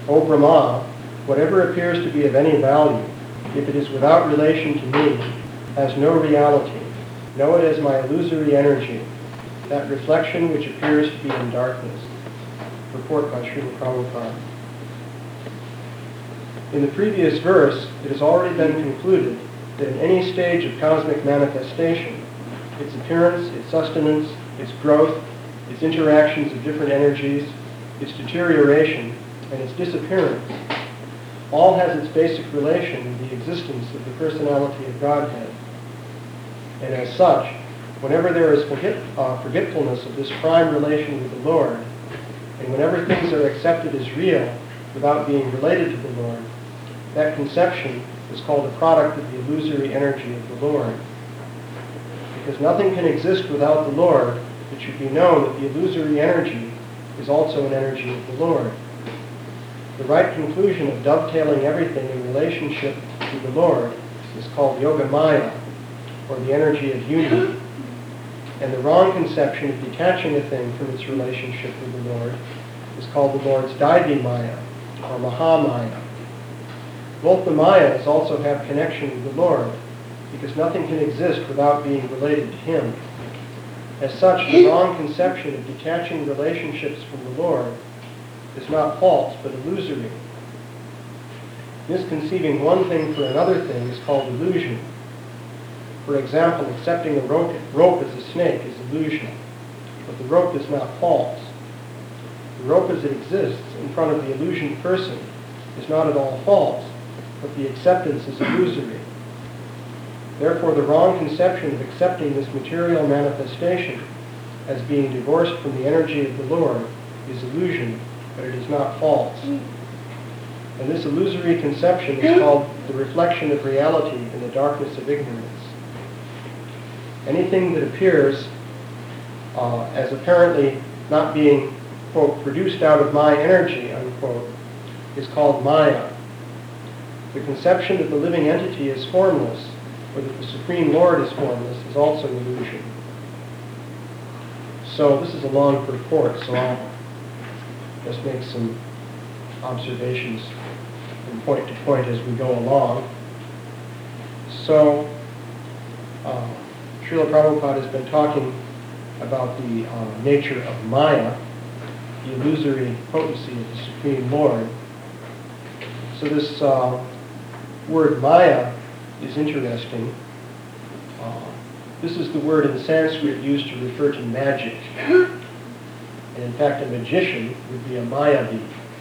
O Brahma, whatever appears to be of any value, if it is without relation to me, has no reality. Know it as my illusory energy, that reflection which appears to be in darkness. Report by Srila Prabhupada. In the previous verse, it has already been concluded that in any stage of cosmic manifestation, its appearance, its sustenance, its growth, its interactions of different energies, its deterioration, and its disappearance, all has its basic relation in the existence of the personality of Godhead. And as such, whenever there is forgetfulness of this prime relation with the Lord, and whenever things are accepted as real without being related to the Lord, that conception is called a product of the illusory energy of the Lord. Because nothing can exist without the Lord, it should be known that the illusory energy is also an energy of the Lord. The right conclusion of dovetailing everything in relationship to the Lord is called Yoga Maya, or the energy of union. And the wrong conception of detaching a thing from its relationship with the Lord is called the Lord's Daivi Maya, or Mahamaya. Both the Mayas also have connection with the Lord, because nothing can exist without being related to Him. As such, the wrong conception of detaching relationships from the Lord is not false, but illusory. Misconceiving one thing for another thing is called illusion. For example, accepting a rope as a snake is illusion, but the rope is not false. The rope as it exists in front of the illusioned person is not at all false, but the acceptance is illusory. Therefore, the wrong conception of accepting this material manifestation as being divorced from the energy of the Lord is illusion, but it is not false. And this illusory conception is called the reflection of reality in the darkness of ignorance. Anything that appears as apparently not being, quote, produced out of my energy, unquote, is called Maya. The conception that the living entity is formless, or that the Supreme Lord is formless, is also an illusion. So this is a long purport, so I'll just make some observations from point to point as we go along. So, Srila Prabhupada has been talking about the nature of Maya, the illusory potency of the Supreme Lord. So this word Maya is interesting. This is the word in Sanskrit used to refer to magic. And in fact, a magician would be a Mayavi.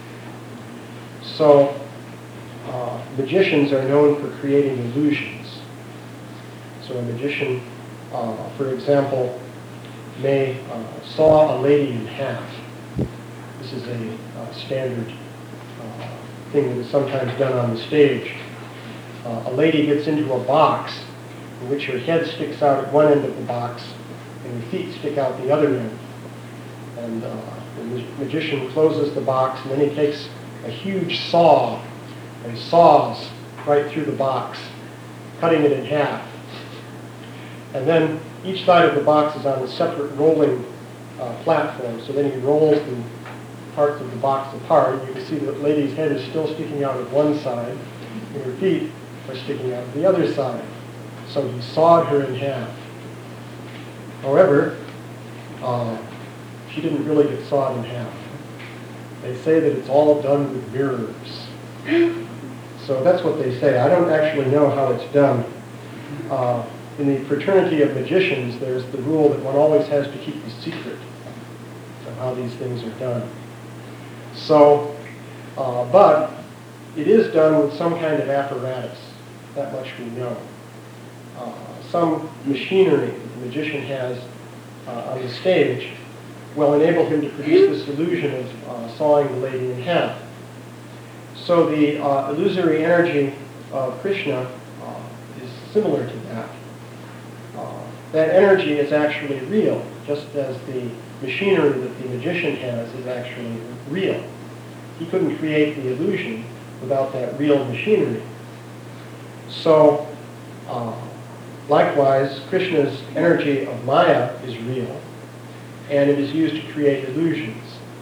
So, magicians are known for creating illusions. So a magician, for example, may saw a lady in half. This is a standard thing that is sometimes done on the stage. A lady gets into a box in which her head sticks out at one end of the box and her feet stick out the other end. And the magician closes the box, and then he takes a huge saw and saws right through the box, cutting it in half. And then each side of the box is on a separate rolling platform, so then he rolls the parts of the box apart, and you can see the lady's head is still sticking out of one side, and her feet are sticking out of the other side. So he sawed her in half. However, she didn't really get sawed in half. They say that it's all done with mirrors. So that's what they say. I don't actually know how it's done. In the fraternity of magicians, there's the rule that one always has to keep the secret of how these things are done. So, but it is done with some kind of apparatus. That much we know. Some machinery that the magician has on the stage will enable him to produce this illusion of sawing the lady in half. So the illusory energy of Krishna is similar to that. That energy is actually real, just as the machinery that the magician has is actually real. He couldn't create the illusion without that real machinery. So, likewise, Krishna's energy of Maya is real, and it is used to create illusions.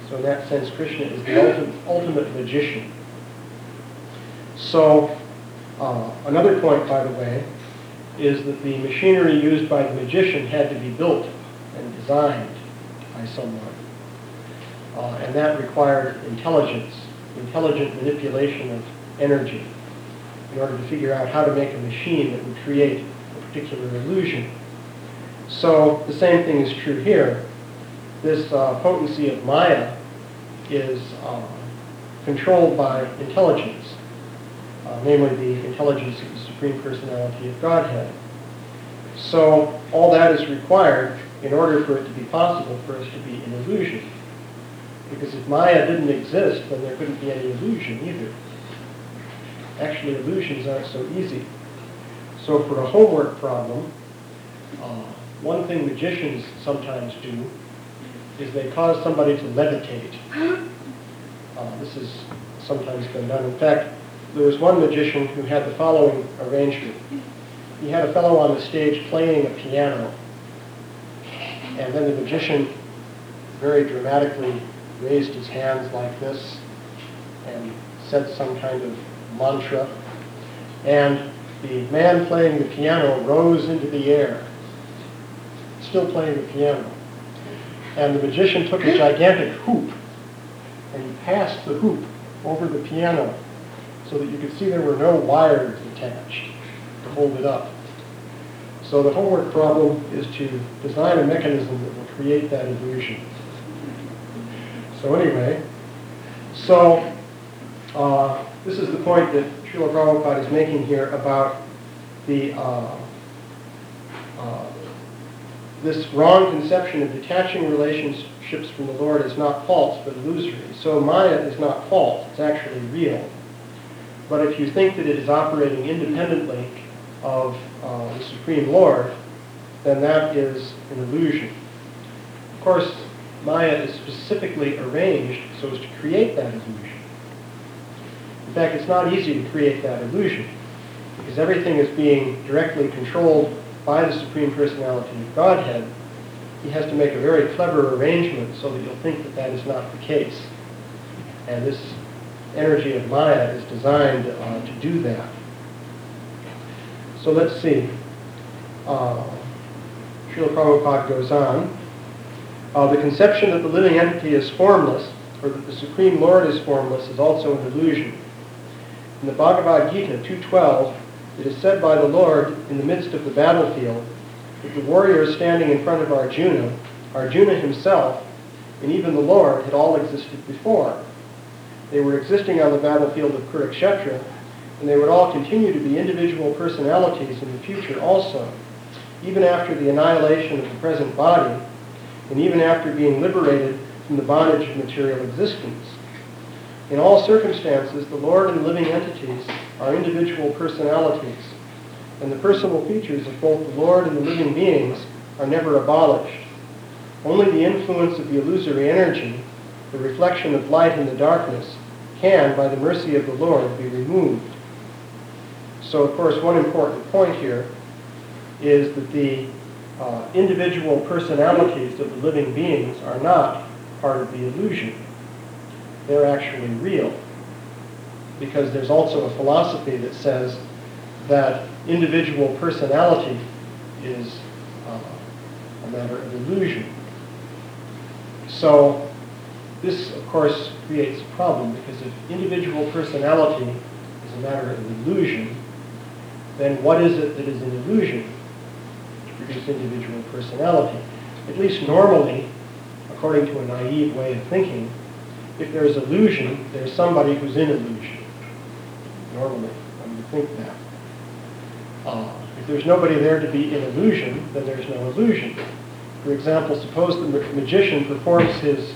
So in that sense, Krishna is the ultimate magician. So another point, by the way, is that the machinery used by the magician had to be built and designed by someone. And that required intelligence, intelligent manipulation of energy in order to figure out how to make a machine that would create a particular illusion. So the same thing is true here. This potency of Maya is controlled by intelligence, namely the intelligence of the Supreme Personality of Godhead. So all that is required in order for it to be possible for us to be an illusion. Because if Maya didn't exist, then there couldn't be any illusion either. Actually, illusions aren't so easy. So for a homework problem, one thing magicians sometimes do is they cause somebody to levitate. This has sometimes been done. In fact, there was one magician who had the following arrangement. He had a fellow on the stage playing a piano, and then the magician very dramatically raised his hands like this and said some kind of mantra, and the man playing the piano rose into the air, still playing the piano. And the magician took a gigantic hoop and he passed the hoop over the piano so that you could see there were no wires attached to hold it up. So the homework problem is to design a mechanism that will create that illusion. So anyway, this is the point that Srila Prabhupada is making here about the this wrong conception of detaching relationships from the Lord is not false but illusory. So Maya is not false, it's actually real. But if you think that it is operating independently of the Supreme Lord, then that is an illusion. Of course, Maya is specifically arranged so as to create that illusion. In fact, it's not easy to create that illusion because everything is being directly controlled by the Supreme Personality of Godhead. He has to make a very clever arrangement so that you'll think that that is not the case. And this energy of Maya is designed to do that. So let's see. Srila Prabhupada goes on. The conception that the living entity is formless, or that the Supreme Lord is formless, is also an illusion. In the Bhagavad Gita 2:12, it is said by the Lord in the midst of the battlefield that the warriors standing in front of Arjuna, Arjuna himself, and even the Lord had all existed before. They were existing on the battlefield of Kurukshetra, and they would all continue to be individual personalities in the future also, even after the annihilation of the present body, and even after being liberated from the bondage of material existence. In all circumstances, the Lord and living entities are individual personalities, and the personal features of both the Lord and the living beings are never abolished. Only the influence of the illusory energy, the reflection of light in the darkness, can, by the mercy of the Lord, be removed. So, of course, one important point here is that the individual personalities of the living beings are not part of the illusion. They're actually real. Because there's also a philosophy that says that individual personality is a matter of illusion. So this, of course, creates a problem, because if individual personality is a matter of illusion, then what is it that is an illusion to produce individual personality? At least normally, according to a naive way of thinking, if there's illusion, there's somebody who's in illusion. Normally, when you think that. If there's nobody there to be in illusion, then there's no illusion. For example, suppose the magician performs his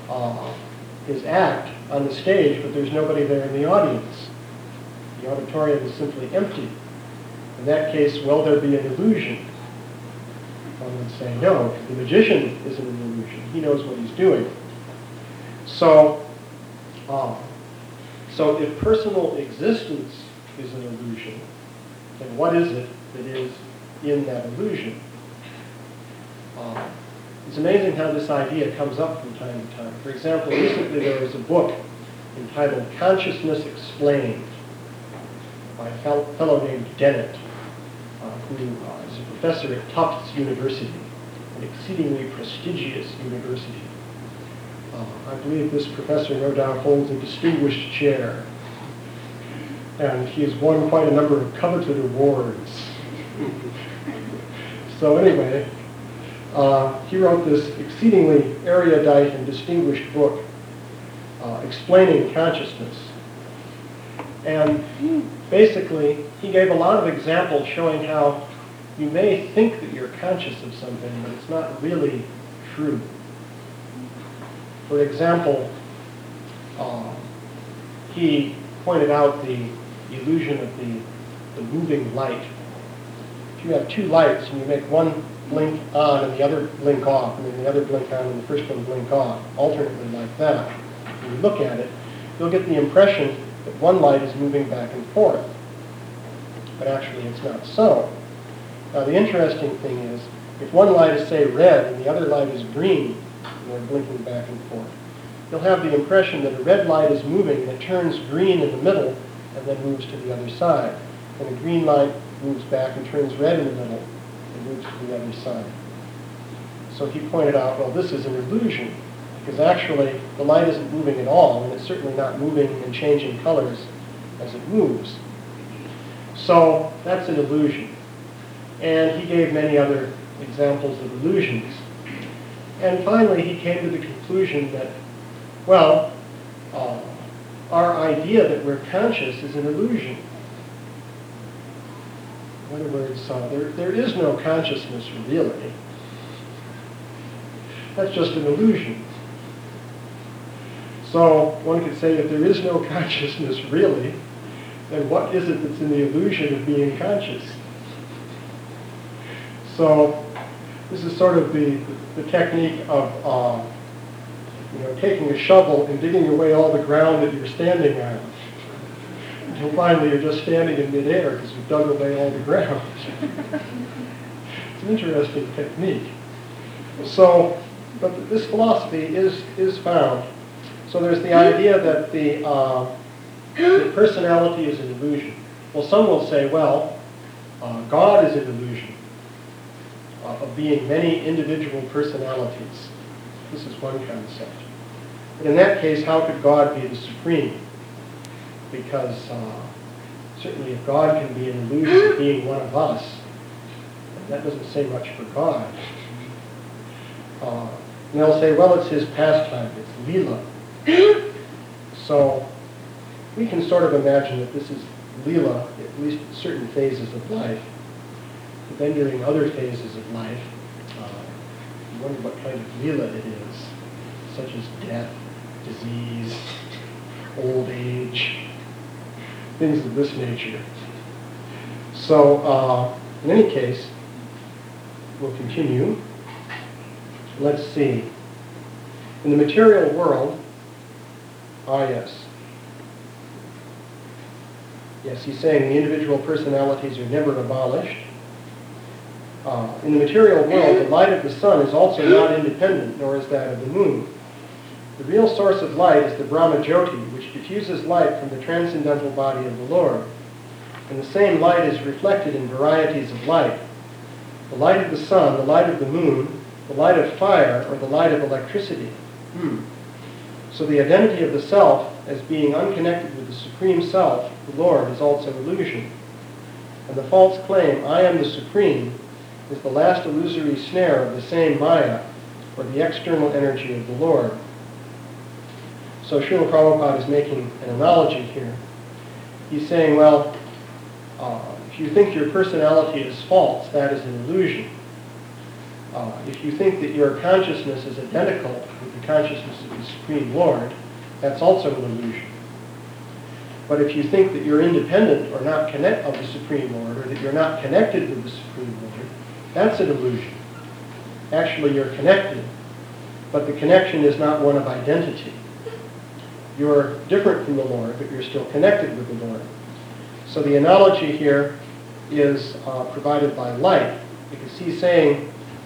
act on the stage, but there's nobody there in the audience. The auditorium is simply empty. In that case, will there be an illusion? One would say no, because the magician isn't an illusion. He knows what he's doing. So if personal existence is an illusion, then what is it that is in that illusion? It's amazing how this idea comes up from time to time. For example, recently there was a book entitled Consciousness Explained by a fellow named Dennett, who is a professor at Tufts University, an exceedingly prestigious university. I believe this professor no doubt holds a distinguished chair, and he has won quite a number of coveted awards. So anyway, he wrote this exceedingly erudite and distinguished book explaining consciousness. And basically, he gave a lot of examples showing how you may think that you're conscious of something, but it's not really true. For example, he pointed out the illusion of the moving light. If you have two lights and you make one blink on and the other blink off, and then the other blink on and the first one blink off, alternately like that, when you look at it, you'll get the impression that one light is moving back and forth. But actually it's not so. Now the interesting thing is, if one light is, say, red and the other light is green, and they're blinking back and forth, you'll have the impression that a red light is moving and it turns green in the middle and then moves to the other side. And the green light moves back and turns red in the middle and moves to the other side. So he pointed out, well, this is an illusion, because actually the light isn't moving at all, and it's certainly not moving and changing colors as it moves. So that's an illusion. And he gave many other examples of illusions. And finally he came to the conclusion that, well, our idea that we're conscious is an illusion. In other words, there is no consciousness really. That's just an illusion. So one could say if there is no consciousness really, then what is it that's in the illusion of being conscious? So this is sort of the technique of taking a shovel and digging away all the ground that you're standing on. Until finally you're just standing in midair because you've dug away all the ground. It's an interesting technique. So, but this philosophy is found. So there's the idea that the personality is an illusion. Well, some will say, well, God is an illusion of being many individual personalities. This is one concept. But in that case, how could God be the supreme? Because certainly if God can be an illusion of being one of us, that doesn't say much for God. And they'll say, well, it's his pastime, it's Leela. So we can sort of imagine that this is Leela, at least in certain phases of life. But then during other phases of life, you wonder what kind of Leela it is, such as death, disease, old age, things of this nature. So in any case, we'll continue. Let's see. In the material world, yes. Yes, he's saying the individual personalities are never abolished. In the material world, the light of the sun is also not independent, nor is that of the moon. The real source of light is the Brahma Jyoti, which diffuses light from the transcendental body of the Lord. And the same light is reflected in varieties of light. The light of the sun, the light of the moon, the light of fire, or the light of electricity. So the identity of the self as being unconnected with the Supreme Self, the Lord, is also illusion. And the false claim, I am the Supreme, is the last illusory snare of the same Maya, or the external energy of the Lord. So Srila Prabhupada is making an analogy here. He's saying, well, if you think your personality is false, that is an illusion. If you think that your consciousness is identical with the consciousness of the Supreme Lord, that's also an illusion. But if you think that you're independent or not connect of the Supreme Lord, or that you're not connected with the Supreme Lord, that's an illusion. Actually, you're connected, but the connection is not one of identity. You're different from the Lord, but you're still connected with the Lord. So the analogy here is provided by light, because he's saying,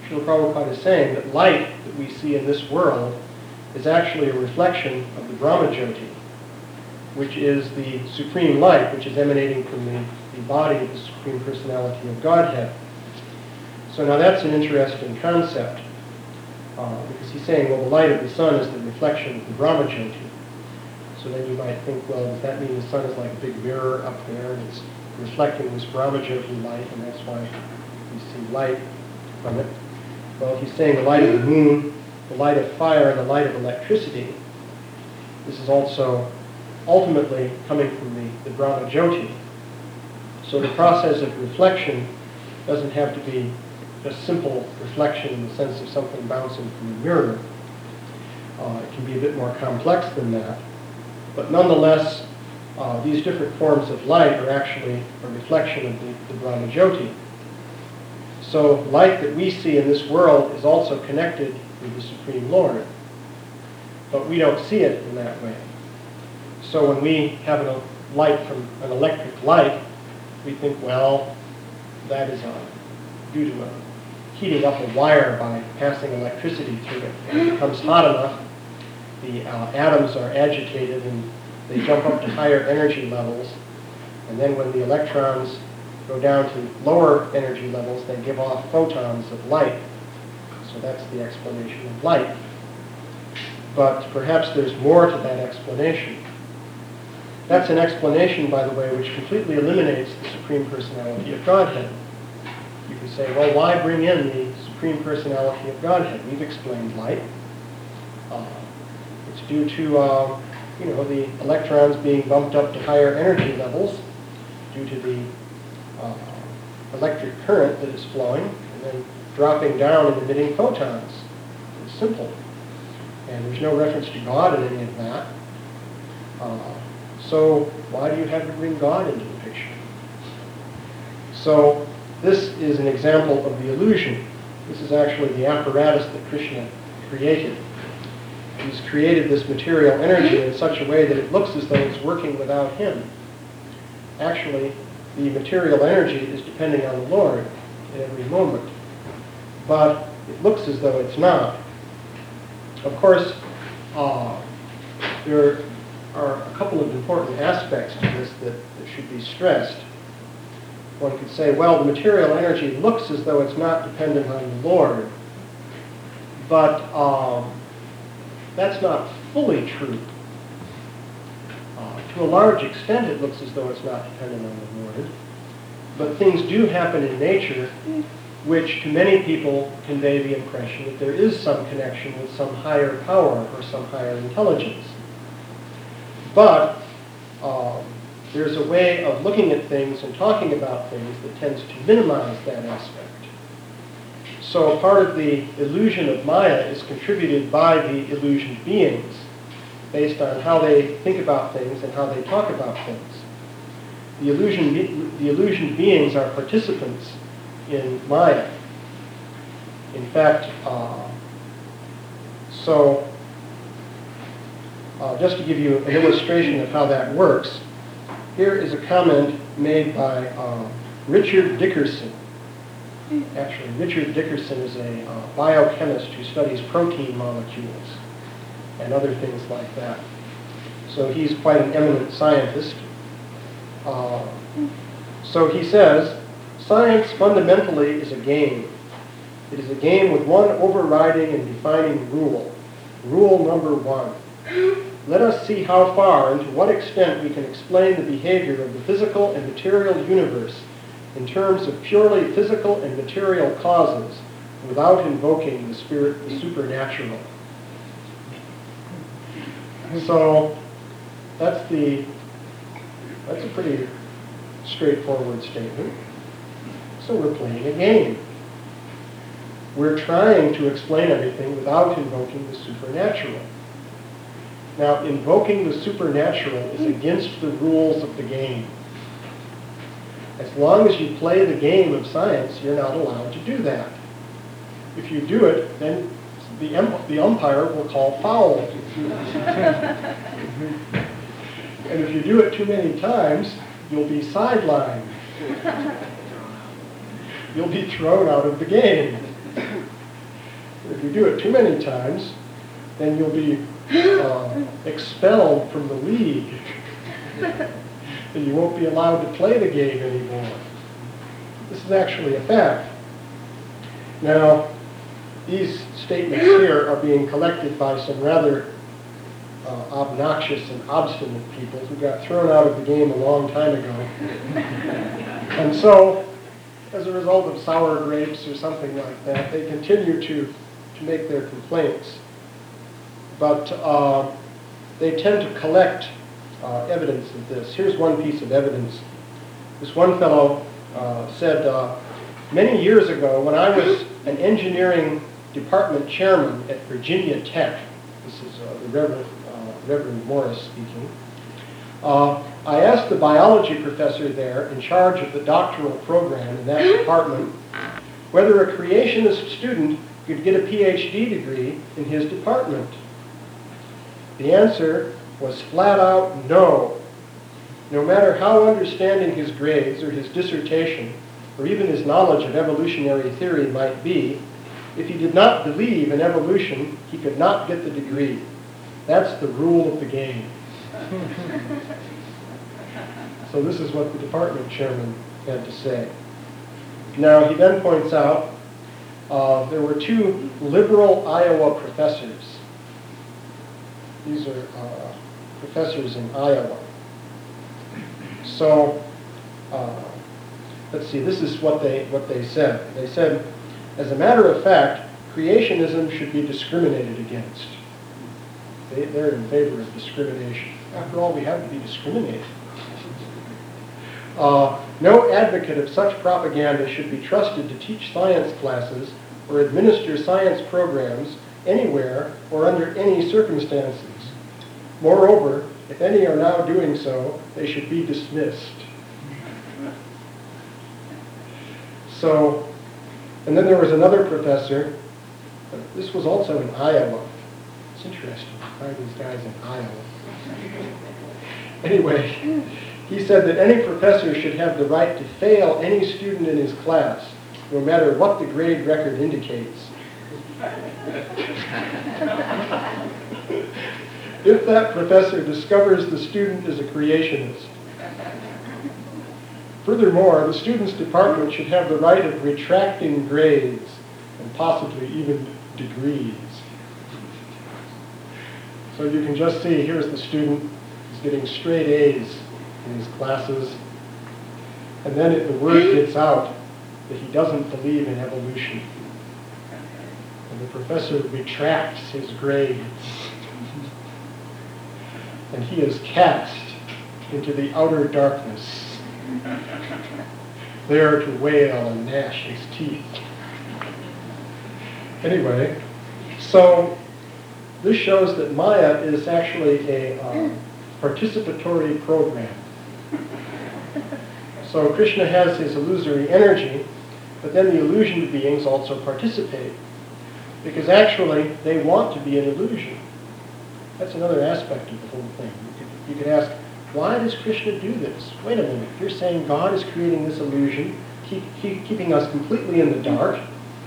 Srila Prabhupada is saying that light that we see in this world is actually a reflection of the Brahmajyoti, which is the supreme light, which is emanating from the body of the Supreme Personality of Godhead. So now that's an interesting concept, because he's saying, well, the light of the sun is the reflection of the Brahmajyoti. So then you might think, well, does that mean the sun is like a big mirror up there and it's reflecting this Brahmajyoti light, and that's why we see light from it? Well, he's saying the light of the moon, the light of fire, and the light of electricity, this is also ultimately coming from the Brahmajyoti. So the process of reflection doesn't have to be just simple reflection in the sense of something bouncing from a mirror. It can be a bit more complex than that. But nonetheless, these different forms of light are actually a reflection of the Brahmajyoti. So light that we see in this world is also connected with the Supreme Lord. But we don't see it in that way. So when we have a light from an electric light, we think, well, that is due to heating up a wire by passing electricity through it. And it becomes hot enough, the atoms are agitated and they jump up to higher energy levels. And then when the electrons go down to lower energy levels, they give off photons of light. So that's the explanation of light. But perhaps there's more to that explanation. That's an explanation, by the way, which completely eliminates the Supreme Personality of Godhead. You can say, well, why bring in the Supreme Personality of Godhead? We've explained light. It's due to the electrons being bumped up to higher energy levels due to the electric current that is flowing and then dropping down and emitting photons. It's simple. And there's no reference to God in any of that. So why do you have to bring God into the picture? So this is an example of the illusion. This is actually the apparatus that Krishna created. He's created this material energy in such a way that it looks as though it's working without him. Actually, the material energy is depending on the Lord at every moment. But it looks as though it's not. Of course, there are a couple of important aspects to this that should be stressed. One could say, well, the material energy looks as though it's not dependent on the Lord, but that's not fully true. To a large extent, it looks as though it's not dependent on the Lord, but things do happen in nature which to many people convey the impression that there is some connection with some higher power or some higher intelligence. But there's a way of looking at things and talking about things that tends to minimize that aspect. So part of the illusion of Maya is contributed by the illusioned beings based on how they think about things and how they talk about things. The illusioned beings are participants in Maya. In fact, just to give you an illustration of how that works, here is a comment made by Richard Dickerson. Actually, Richard Dickerson is a biochemist who studies protein molecules and other things like that. So he's quite an eminent scientist. So he says, science fundamentally is a game. It is a game with one overriding and defining rule. Rule number one. Let us see how far and to what extent we can explain the behavior of the physical and material universe in terms of purely physical and material causes without invoking the supernatural. So that's a pretty straightforward statement. So we're playing a game. We're trying to explain everything without invoking the supernatural. Now, invoking the supernatural is against the rules of the game. As long as you play the game of science, you're not allowed to do that. If you do it, then the umpire will call foul. And if you do it too many times, you'll be sidelined. You'll be thrown out of the game. If you do it too many times, then you'll be expelled from the league. And you won't be allowed to play the game anymore. This is actually a fact. Now, these statements here are being collected by some rather obnoxious and obstinate people who got thrown out of the game a long time ago. And so, as a result of sour grapes or something like that, they continue to make their complaints. But they tend to collect evidence of this. Here's one piece of evidence. This one fellow said, many years ago, when I was an engineering department chairman at Virginia Tech, this is the Reverend Morris speaking, I asked the biology professor there in charge of the doctoral program in that department whether a creationist student could get a PhD degree in his department. The answer was flat out no. No matter how understanding his grades or his dissertation or even his knowledge of evolutionary theory might be, if he did not believe in evolution, he could not get the degree. That's the rule of the game. So this is what the department chairman had to say. Now, he then points out there were two liberal Iowa professors. These are professors in Iowa. So, let's see, this is what they said. They said, as a matter of fact, creationism should be discriminated against. They're in favor of discrimination. After all, we have to be discriminated. No advocate of such propaganda should be trusted to teach science classes or administer science programs anywhere or under any circumstances. Moreover, if any are now doing so, they should be dismissed. So, and then there was another professor. This was also in Iowa. It's interesting to find these guys in Iowa. Anyway, he said that any professor should have the right to fail any student in his class, no matter what the grade record indicates. If that professor discovers the student is a creationist. Furthermore, the student's department should have the right of retracting grades and possibly even degrees. So you can just see, here's the student, he's getting straight A's in his classes, and then the word gets out that he doesn't believe in evolution. And the professor retracts his grades. And he is cast into the outer darkness, there to wail and gnash his teeth. Anyway, so this shows that Maya is actually a participatory program. So Krishna has his illusory energy, but then the illusioned beings also participate, because actually they want to be an illusion. That's another aspect of the whole thing. You could ask, why does Krishna do this? Wait a minute, you're saying God is creating this illusion, keeping us completely in the dark.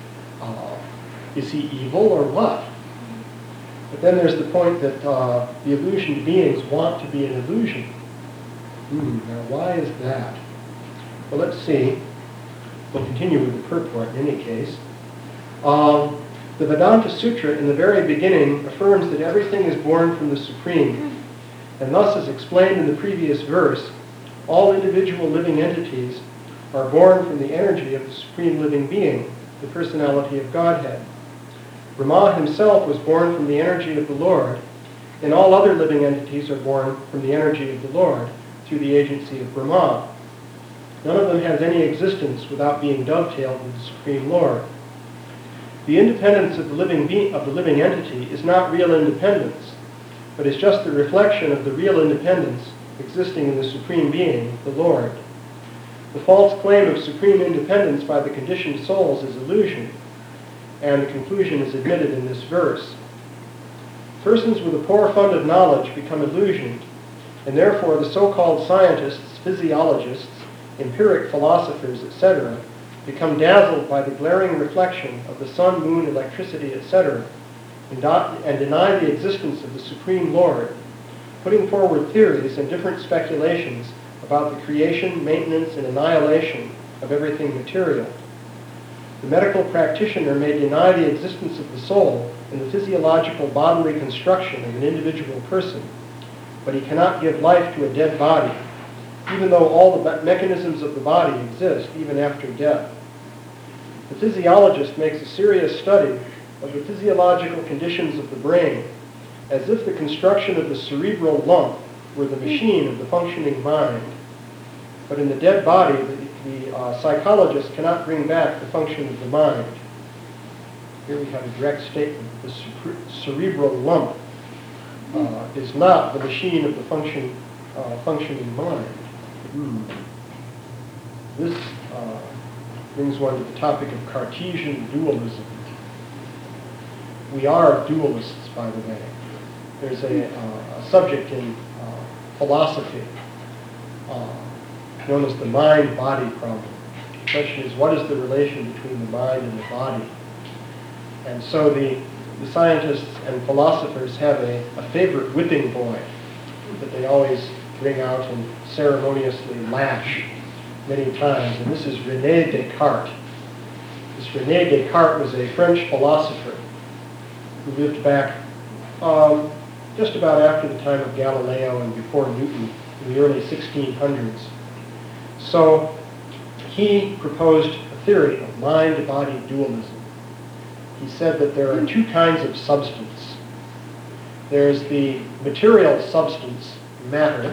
Is he evil or what? But then there's the point that the illusioned beings want to be an illusion. Now why is that? Well, let's see. We'll continue with the purport in any case. The Vedanta Sutra in the very beginning affirms that everything is born from the Supreme, and thus, as explained in the previous verse, all individual living entities are born from the energy of the Supreme Living Being, the personality of Godhead. Brahma himself was born from the energy of the Lord, and all other living entities are born from the energy of the Lord through the agency of Brahma. None of them has any existence without being dovetailed with the Supreme Lord. The independence of the living entity is not real independence, but is just the reflection of the real independence existing in the Supreme Being, the Lord. The false claim of supreme independence by the conditioned souls is illusion, and the conclusion is admitted in this verse. Persons with a poor fund of knowledge become illusioned, and therefore the so-called scientists, physiologists, empiric philosophers, etc., become dazzled by the glaring reflection of the sun, moon, electricity, etc., and deny the existence of the Supreme Lord, putting forward theories and different speculations about the creation, maintenance, and annihilation of everything material. The medical practitioner may deny the existence of the soul in the physiological bodily construction of an individual person, but he cannot give life to a dead body, even though all the mechanisms of the body exist even after death. The physiologist makes a serious study of the physiological conditions of the brain, as if the construction of the cerebral lump were the machine of the functioning mind. But in the dead body, the psychologist cannot bring back the function of the mind. Here we have a direct statement. The cerebral lump is not the machine of the functioning mind. This brings one to the topic of Cartesian dualism. We are dualists, by the way. There's a subject in philosophy known as the mind-body problem. The question is, what is the relation between the mind and the body? And so the scientists and philosophers have a favorite whipping boy that they always bring out and ceremoniously lash many times, and this is René Descartes. This René Descartes was a French philosopher who lived back just about after the time of Galileo and before Newton, in the early 1600s. So he proposed a theory of mind-body dualism. He said that there are two kinds of substance. There's the material substance, matter,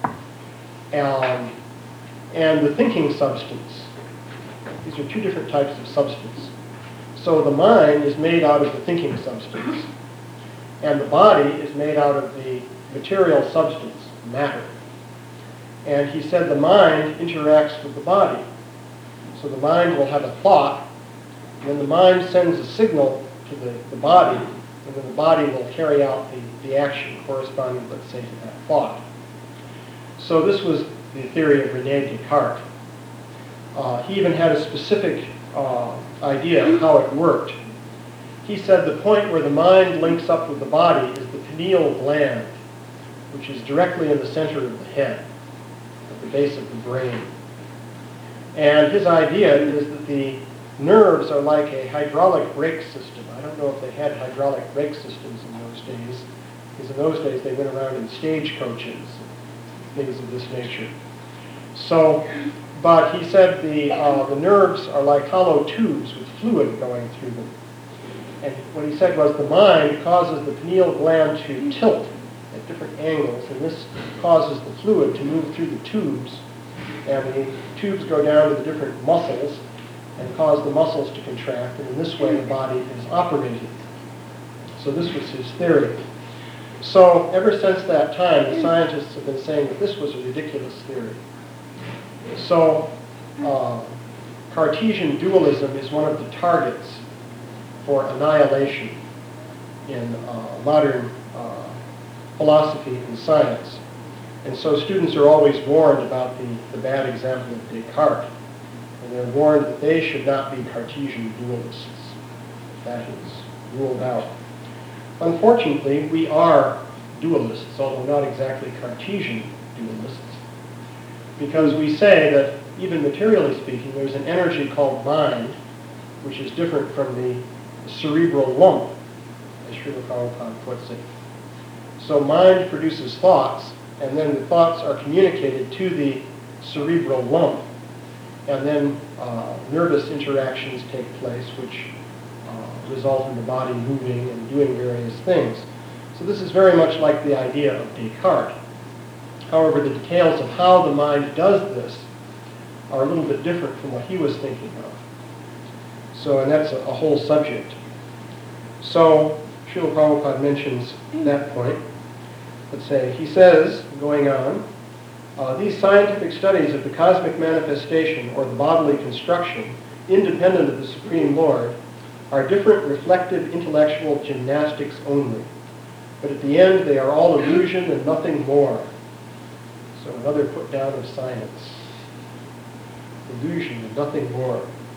and the thinking substance. These are two different types of substance. So the mind is made out of the thinking substance, and the body is made out of the material substance, matter. And he said the mind interacts with the body. So the mind will have a thought, and then the mind sends a signal to the body, and then the body will carry out the action corresponding, let's say, to that thought. So this was the theory of René Descartes. He even had a specific idea of how it worked. He said the point where the mind links up with the body is the pineal gland, which is directly in the center of the head, at the base of the brain. And his idea is that the nerves are like a hydraulic brake system. I don't know if they had hydraulic brake systems in those days, because in those days they went around in stagecoaches, things of this nature. So, but he said the nerves are like hollow tubes with fluid going through them. And what he said was the mind causes the pineal gland to tilt at different angles, and this causes the fluid to move through the tubes, and the tubes go down to the different muscles and cause the muscles to contract, and in this way the body is operated. So this was his theory. So ever since that time, the scientists have been saying that this was a ridiculous theory. So Cartesian dualism is one of the targets for annihilation in modern philosophy and science. And so students are always warned about the bad example of Descartes. And they're warned that they should not be Cartesian dualists. That is ruled out. Unfortunately, we are dualists, although not exactly Cartesian dualists, because we say that, even materially speaking, there's an energy called mind, which is different from the cerebral lump, as Srila Prabhupada puts it. So mind produces thoughts, and then the thoughts are communicated to the cerebral lump, and then nervous interactions take place, which result in the body moving and doing various things. So this is very much like the idea of Descartes. However, the details of how the mind does this are a little bit different from what he was thinking of. So, and that's a whole subject. So, Srila Prabhupada mentions that point. Let's say, he says, going on, these scientific studies of the cosmic manifestation or the bodily construction, independent of the Supreme Lord, are different reflective intellectual gymnastics only. But at the end, they are all illusion and nothing more. So another put down of science. Illusion and nothing more.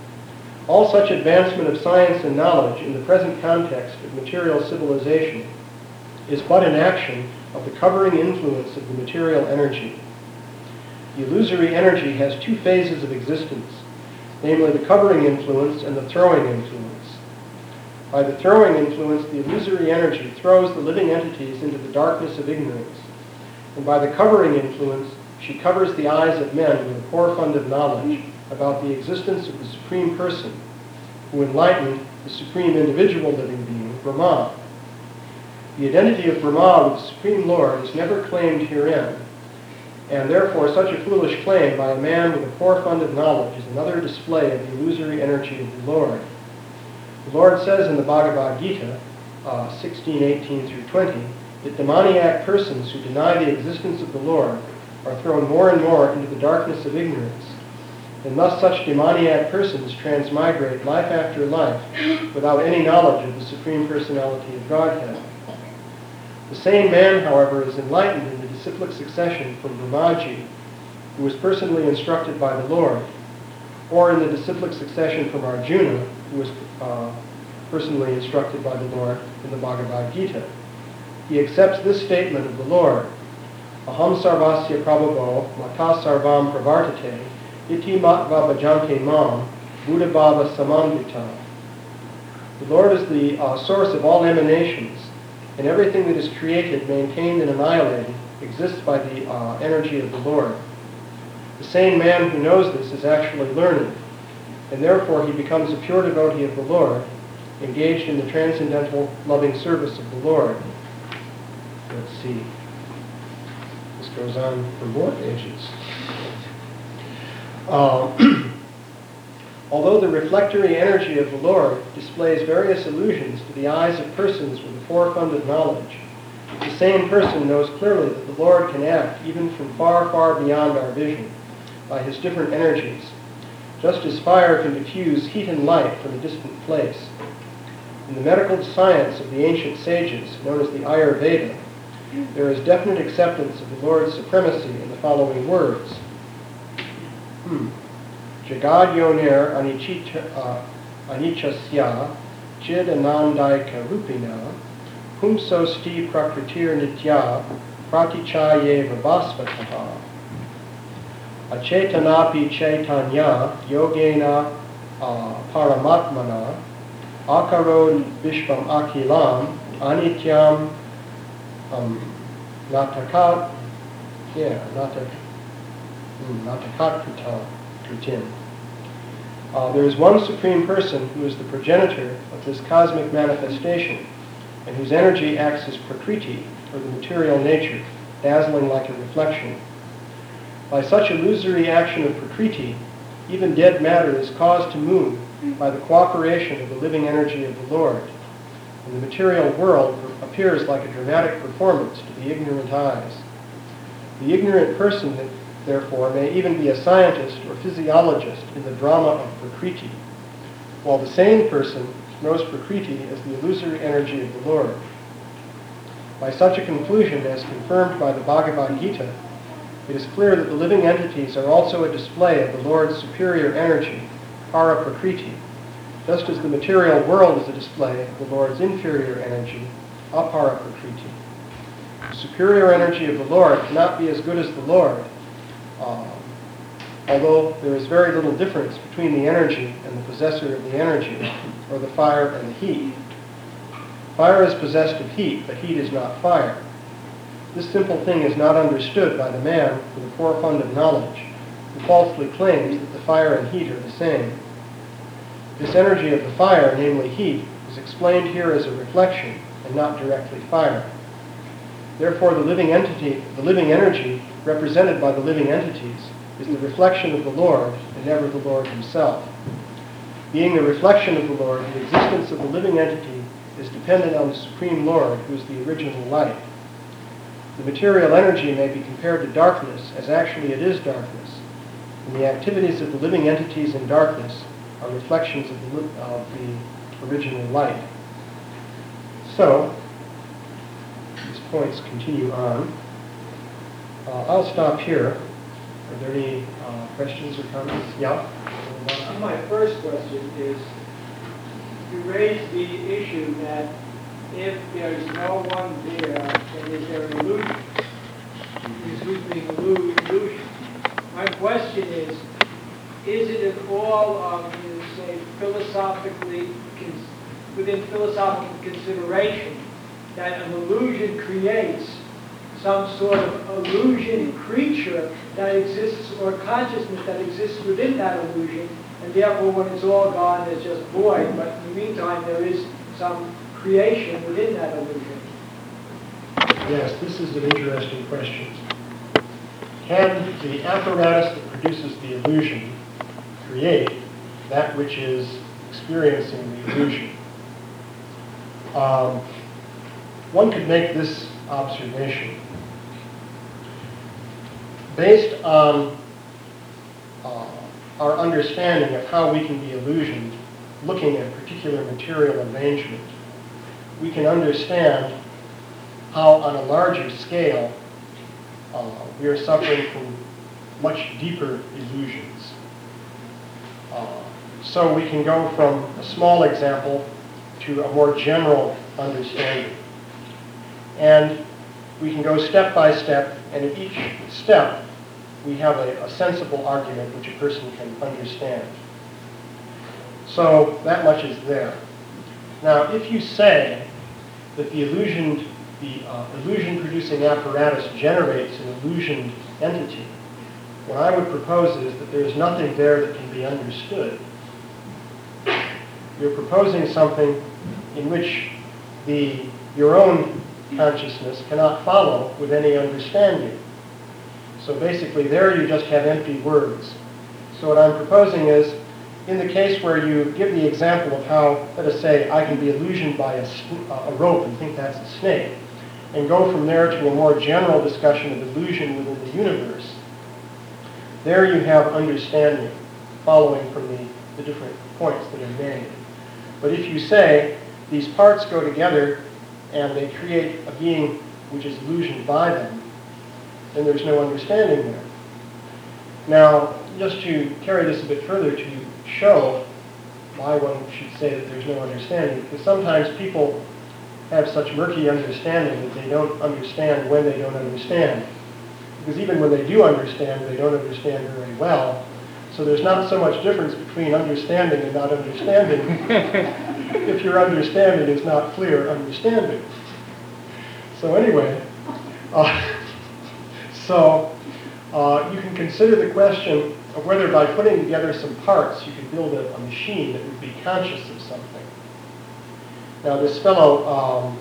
All such advancement of science and knowledge in the present context of material civilization is but an action of the covering influence of the material energy. The illusory energy has two phases of existence, namely the covering influence and the throwing influence. By the throwing influence, the illusory energy throws the living entities into the darkness of ignorance, and by the covering influence, she covers the eyes of men with a poor fund of knowledge about the existence of the Supreme Person, who enlightened the Supreme Individual Living Being, Brahma. The identity of Brahma with the Supreme Lord is never claimed herein, and therefore such a foolish claim by a man with a poor fund of knowledge is another display of the illusory energy of the Lord. The Lord says in the Bhagavad Gita, 16:18 through 20, that demoniac persons who deny the existence of the Lord are thrown more and more into the darkness of ignorance, and thus such demoniac persons transmigrate life after life without any knowledge of the Supreme Personality of Godhead. The same man, however, is enlightened in the disciplic succession from Brahmaji, who was personally instructed by the Lord, or in the disciplic succession from Arjuna, who was personally instructed by the Lord in the Bhagavad Gita. He accepts this statement of the Lord, Aham sarvasya prabhavo mata sarvam pravartate iti matva bhajante mam buddha bhava samandita. The Lord is the source of all emanations, and everything that is created, maintained, and annihilated exists by the energy of the Lord. The same man who knows this is actually learned, and therefore he becomes a pure devotee of the Lord, engaged in the transcendental loving service of the Lord. Let's see. This goes on for more pages. Although the reflectory energy of the Lord displays various illusions to the eyes of persons with a poor fund of knowledge, the same person knows clearly that the Lord can act even from far, far beyond our vision by his different energies, just as fire can diffuse heat and light from a distant place. In the medical science of the ancient sages, known as the Ayurveda, there is definite acceptance of the Lord's supremacy in the following words. Jagad yoner anichasya chid anandaika rupina humso sti prakritir nitya pratichaye vavasvataha achetanapi chaitanya yogena paramatmana akaro vishvam akilam anityam natakat kritin. There is one Supreme Person who is the progenitor of this cosmic manifestation, and whose energy acts as prakriti, or the material nature, dazzling like a reflection. By such illusory action of prakriti, even dead matter is caused to move by the cooperation of the living energy of the Lord, and the material world appears like a dramatic performance to the ignorant eyes. The ignorant person, therefore, may even be a scientist or physiologist in the drama of prakriti, while the sane person knows prakriti as the illusory energy of the Lord. By such a conclusion, as confirmed by the Bhagavad Gita, it is clear that the living entities are also a display of the Lord's superior energy, para prakriti, just as the material world is a display of the Lord's inferior energy, apara prakriti. The superior energy of the Lord cannot be as good as the Lord, although there is very little difference between the energy and the possessor of the energy, or the fire and the heat. Fire is possessed of heat, but heat is not fire. This simple thing is not understood by the man with a poor fund of knowledge, who falsely claims that the fire and heat are the same. This energy of the fire, namely heat, is explained here as a reflection and not directly fire. Therefore, the living energy represented by the living entities is the reflection of the Lord and never the Lord himself. Being the reflection of the Lord, the existence of the living entity is dependent on the Supreme Lord, who is the original light. The material energy may be compared to darkness, as actually it is darkness, and the activities of the living entities in darkness are reflections of the original light. So, these points continue on. I'll stop here. Are there any questions or comments? Yeah? My first question is, you raised the issue that if there's no one there, then is there an illusion? Is who's being illusion? My question is it at all, say, within philosophical consideration that an illusion creates some sort of illusion creature that exists, or consciousness that exists within that illusion, and therefore when it's all gone, it's just void, but in the meantime there is some creation within that illusion? Yes, this is an interesting question. Can the apparatus that produces the illusion create that which is experiencing the illusion? One could make this observation. Based on our understanding of how we can be illusioned, looking at particular material arrangement, we can understand how on a larger scale we are suffering from much deeper illusions. So we can go from a small example to a more general understanding. And we can go step by step, and at each step we have a sensible argument which a person can understand. So that much is there. Now, if you say that the illusion-producing apparatus generates an illusioned entity, what I would propose is that there is nothing there that can be understood. You're proposing something in which your own consciousness cannot follow with any understanding. So basically there you just have empty words. So what I'm proposing is, in the case where you give the example of how, let us say, I can be illusioned by a rope and think that's a snake, and go from there to a more general discussion of illusion within the universe, there you have understanding following from the different points that are made. But if you say these parts go together and they create a being which is illusioned by them, then there's no understanding there. Now, just to carry this a bit further to show why one should say that there's no understanding, because sometimes people have such murky understanding that they don't understand when they don't understand. Because even when they do understand, they don't understand very well. So there's not so much difference between understanding and not understanding if your understanding is not clear understanding. So anyway, you can consider the question of whether by putting together some parts you can build a machine that would be conscious of something. Now this fellow,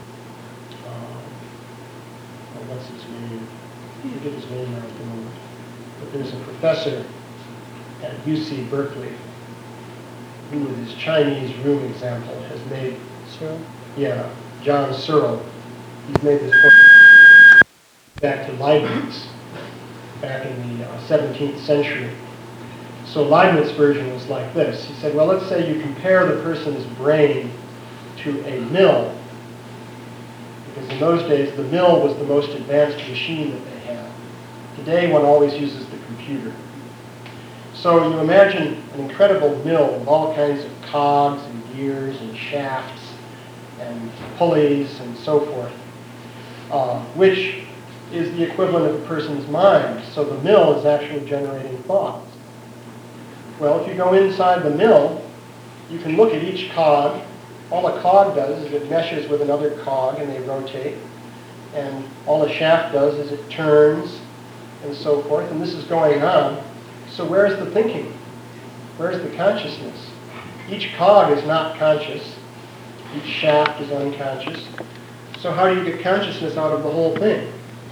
what's his name? I forget his name right at the moment. But there's a professor at UC Berkeley who, with his Chinese room example, has made... Searle? Yeah, John Searle. He's made this point back to Leibniz, back in the 17th century. So Leibniz's version was like this. He said, well, let's say you compare the person's brain to a mill, because in those days the mill was the most advanced machine that they had. Today one always uses the computer. So you imagine an incredible mill with all kinds of cogs and gears and shafts and pulleys and so forth, which is the equivalent of a person's mind. So the mill is actually generating thoughts. Well, if you go inside the mill, you can look at each cog. All a cog does is it meshes with another cog and they rotate. And all a shaft does is it turns and so forth. And this is going on. So where's the thinking? Where's the consciousness? Each cog is not conscious. Each shaft is unconscious. So how do you get consciousness out of the whole thing?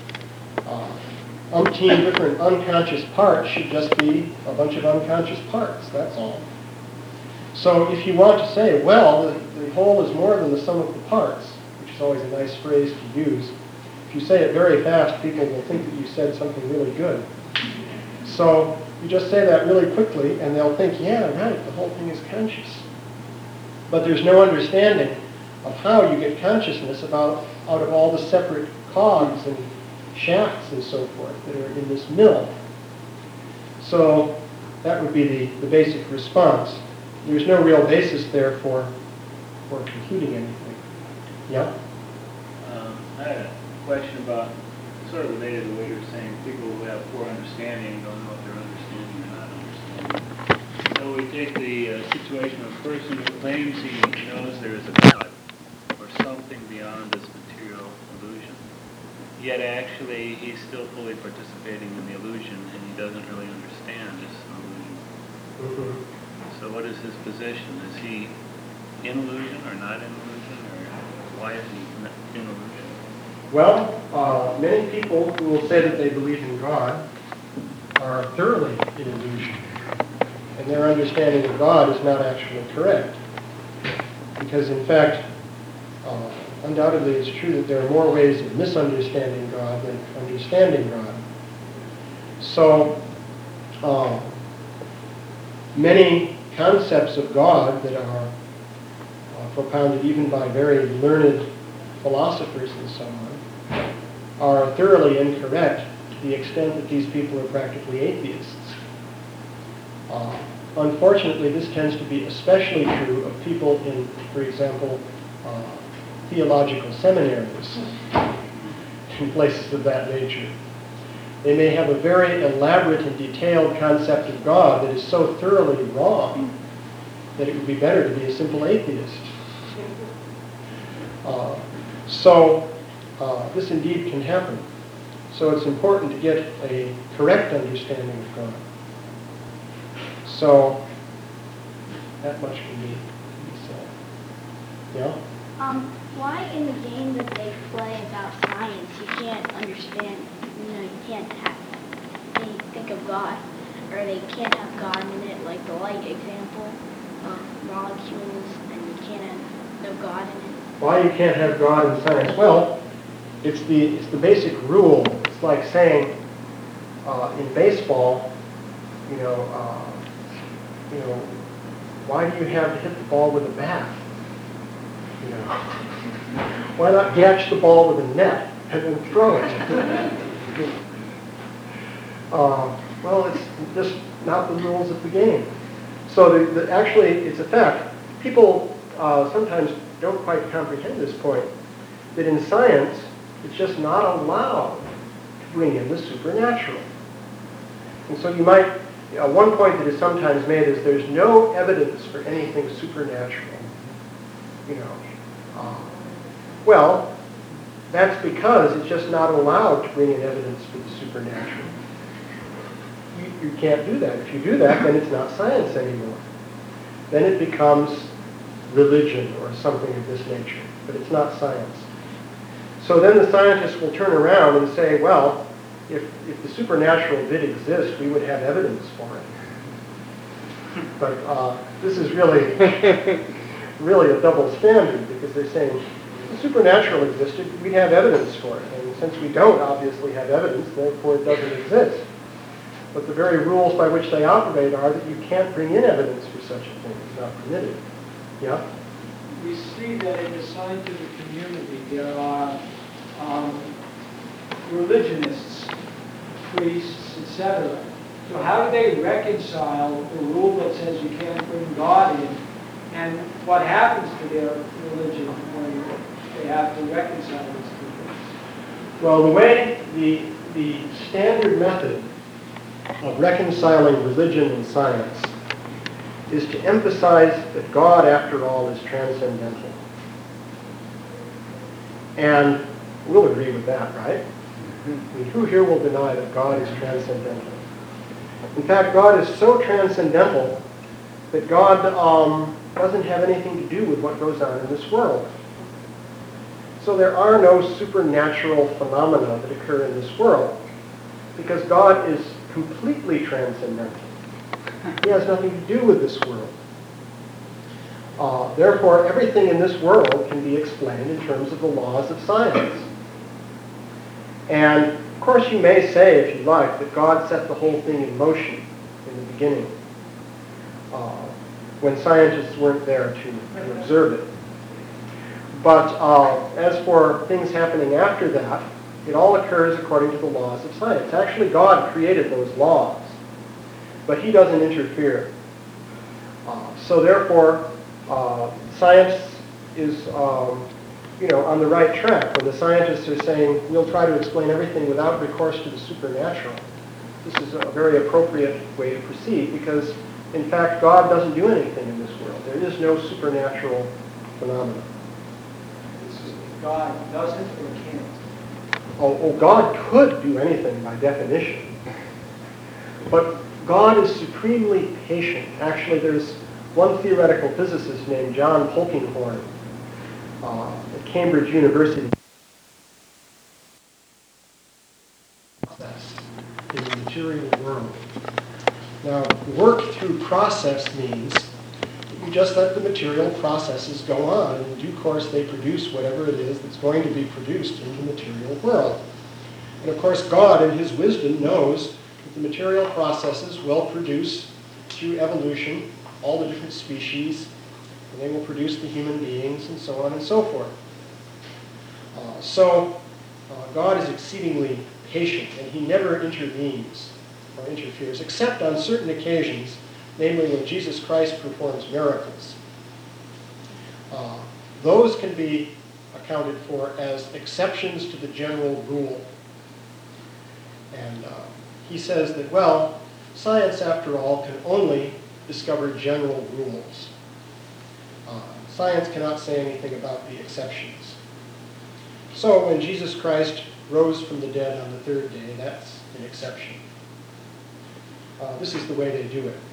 Umpteen different unconscious parts should just be a bunch of unconscious parts, that's all. So if you want to say, well, the whole is more than the sum of the parts, which is always a nice phrase to use, if you say it very fast, people will think that you said something really good. So you just say that really quickly, and they'll think, yeah, right, the whole thing is conscious. But there's no understanding of how you get consciousness out of all the separate cogs and shafts and so forth that are in this mill. So That would be the basic response. There's no real basis there for concluding anything. Yeah? I had a question about, sort of related to what you were saying, people who have poor understanding don't know if they're understanding or not understanding. So we take the situation of a person who claims he knows there is a God or something beyond this material illusion, yet actually he's still fully participating in the illusion and he doesn't really understand this illusion. Mm-hmm. So what is his position? Is he in illusion or not in illusion, or why is he in illusion? Well, many people who will say that they believe in God are thoroughly in illusion, and their understanding of God is not actually correct. Because in fact, undoubtedly it's true that there are more ways of misunderstanding God than understanding God. So, many concepts of God that are propounded even by very learned philosophers and so on are thoroughly incorrect to the extent that these people are practically atheists. Unfortunately, this tends to be especially true of people in, for example, theological seminaries and places of that nature. They may have a very elaborate and detailed concept of God that is so thoroughly wrong that it would be better to be a simple atheist. This indeed can happen. So it's important to get a correct understanding of God. So that much can be said. Yeah? Why in the game that they play about science you can't understand, you can't think of God, or they can't have God in it, like the light example of molecules, and you can't have no God in it? Why you can't have God in science? Well, it's the basic rule. It's like saying in baseball, why do you have to hit the ball with a bat? Why not catch the ball with a net and then throw it? Well, it's just not the rules of the game. So actually, it's a fact. People sometimes don't quite comprehend this point, that in science, it's just not allowed to bring in the supernatural. And so you might, one point that is sometimes made is there's no evidence for anything supernatural. Well, that's because it's just not allowed to bring in evidence for the supernatural. You can't do that. If you do that, then it's not science anymore. Then it becomes religion or something of this nature, but it's not science. So then the scientists will turn around and say, well, if the supernatural did exist, we would have evidence for it. But this is really a double standard, because they're saying if the supernatural existed, we'd have evidence for it. And since we don't obviously have evidence, therefore it doesn't exist. But the very rules by which they operate are that you can't bring in evidence for such a thing. It's not permitted. Yeah? We see that in the scientific community there are religionists, priests, etc. So how do they reconcile the rule that says you can't bring God in, and what happens to their religion when they have to reconcile these two things? Well, the way the standard method of reconciling religion and science is to emphasize that God, after all, is transcendental. And we'll agree with that, right? I mean, who here will deny that God is transcendental? In fact, God is so transcendental that God doesn't have anything to do with what goes on in this world. So there are no supernatural phenomena that occur in this world, because God is completely transcendental. He has nothing to do with this world. Therefore, everything in this world can be explained in terms of the laws of science. And, of course, you may say, if you like, that God set the whole thing in motion in the beginning, when scientists weren't there to observe it. But as for things happening after that, it all occurs according to the laws of science. Actually, God created those laws. but he doesn't interfere. So therefore, science is on the right track. When the scientists are saying, we'll try to explain everything without recourse to the supernatural, this is a very appropriate way to proceed because, in fact, God doesn't do anything in this world. There is no supernatural phenomenon. God doesn't or can't? Oh, God could do anything by definition. But God is supremely patient. Actually, there's one theoretical physicist named John Polkinghorne at Cambridge University. In the material world. Now, work through process means that you just let the material processes go on, and in due course they produce whatever it is that's going to be produced in the material world. And of course, God, in his wisdom, knows that the material processes will produce, through evolution, all the different species, and they will produce the human beings, and so on and so forth. God is exceedingly patient, and he never intervenes or interferes, except on certain occasions, namely when Jesus Christ performs miracles. Those can be accounted for as exceptions to the general rule. And he says that, well, science, after all, can only discover general rules. Science cannot say anything about the exceptions. So when Jesus Christ rose from the dead on the third day, that's an exception. This is the way they do it.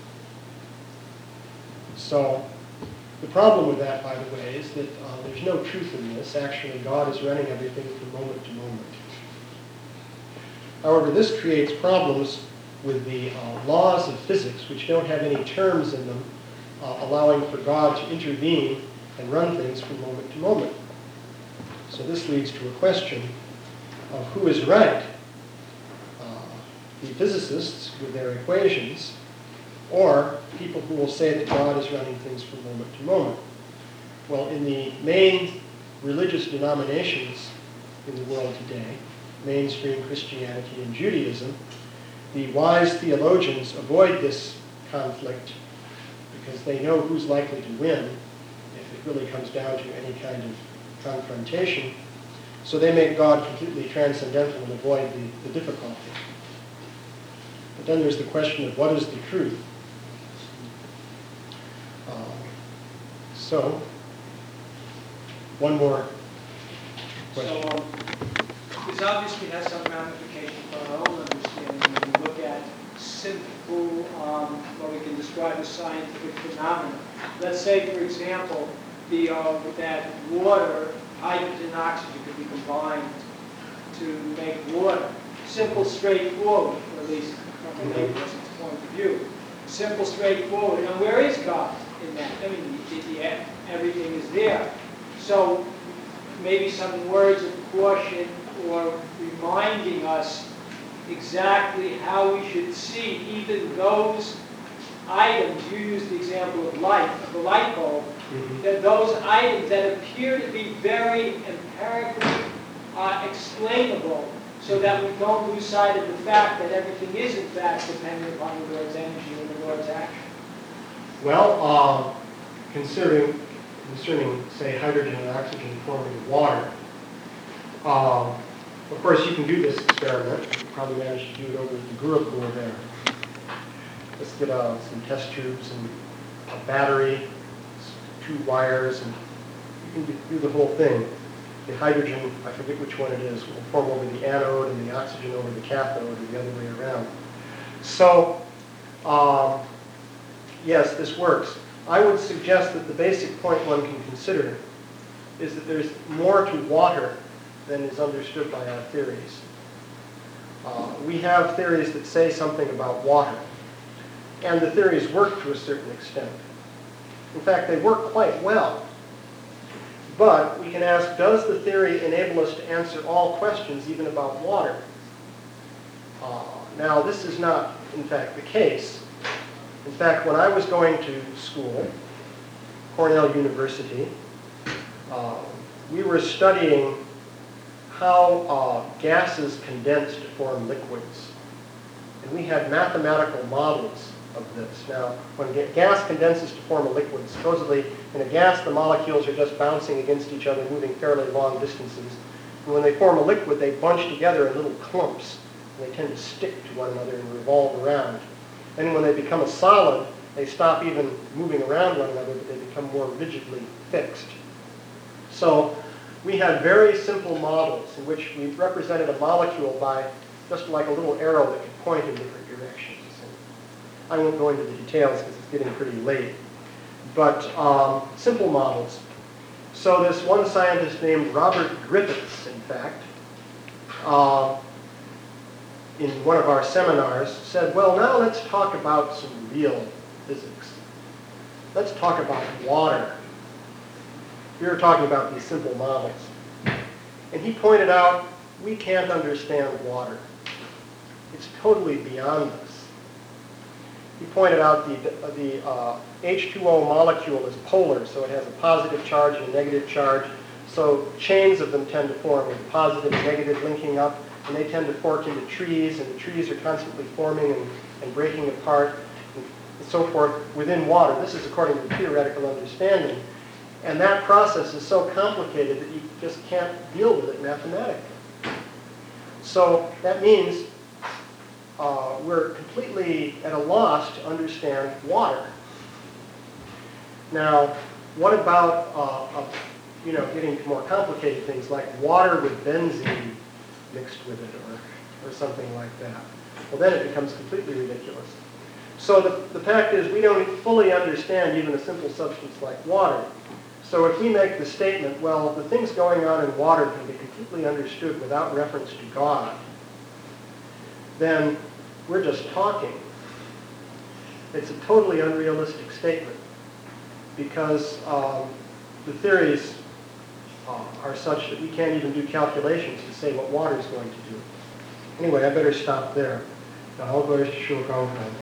So the problem with that, by the way, is that there's no truth in this. Actually, God is running everything from moment to moment. However, this creates problems with the laws of physics, which don't have any terms in them allowing for God to intervene and run things from moment to moment. So this leads to a question of who is right, the physicists with their equations, or people who will say that God is running things from moment to moment. Well, in the main religious denominations in the world today, mainstream Christianity and Judaism, the wise theologians avoid this conflict because they know who's likely to win if it really comes down to any kind of confrontation. So they make God completely transcendental and avoid the difficulty. But then there's the question of what is the truth? So, one more question. So, this obviously has some ramifications for our own understanding when we look at simple, what we can describe as scientific phenomena. Let's say, for example, that water, hydrogen and oxygen could be combined to make water. Simple, straightforward, or at least from a layperson's point of view. Simple, straightforward. And where is God in that? I mean, everything is there. So maybe some words of caution or reminding us exactly how we should see even those items. You used the example of light, of the light bulb. That those items that appear to be very empirically explainable, so that we don't lose sight of the fact that everything is in fact dependent upon the Lord's energy and the Lord's action. Well, concerning, say, hydrogen and oxygen forming water, of course you can do this experiment. You probably managed to do it over at the Gurukul there. Let's get some test tubes and a battery, 2 wires, and you can do the whole thing. The hydrogen, I forget which one it is, will form over the anode and the oxygen over the cathode, or the other way around. So, yes, this works. I would suggest that the basic point one can consider is that there's more to water than is understood by our theories. We have theories that say something about water, and the theories work to a certain extent. In fact, they work quite well. But we can ask, does the theory enable us to answer all questions, even about water? Now, this is not, in fact, the case. In fact, when I was going to school, Cornell University, we were studying how gases condense to form liquids. And we had mathematical models of this. Now, when gas condenses to form a liquid, supposedly in a gas the molecules are just bouncing against each other, moving fairly long distances. And when they form a liquid, they bunch together in little clumps. And they tend to stick to one another and revolve around. And when they become a solid, they stop even moving around one another, but they become more rigidly fixed. So we had very simple models in which we represented a molecule by just like a little arrow that could point in different directions. And I won't go into the details because it's getting pretty late. But simple models. So this one scientist named Robert Griffiths, in fact, in one of our seminars said, well, now let's talk about some real physics. Let's talk about water. We were talking about these simple models. And he pointed out, we can't understand water. It's totally beyond us. He pointed out the H2O molecule is polar, so it has a positive charge and a negative charge. So chains of them tend to form with positive and negative linking up, and they tend to fork into trees, and the trees are constantly forming and breaking apart, and so forth within water. This is according to theoretical understanding. And that process is so complicated that you just can't deal with it mathematically. So that means we're completely at a loss to understand water. Now, what about getting to more complicated things like water with benzene mixed with it or something like that? Well, then it becomes completely ridiculous. So the fact is we don't fully understand even a simple substance like water. So if we make the statement, well, the things going on in water can be completely understood without reference to God, then we're just talking. It's a totally unrealistic statement because the theories are such that we can't even do calculations to say what water is going to do. Anyway, I better stop there.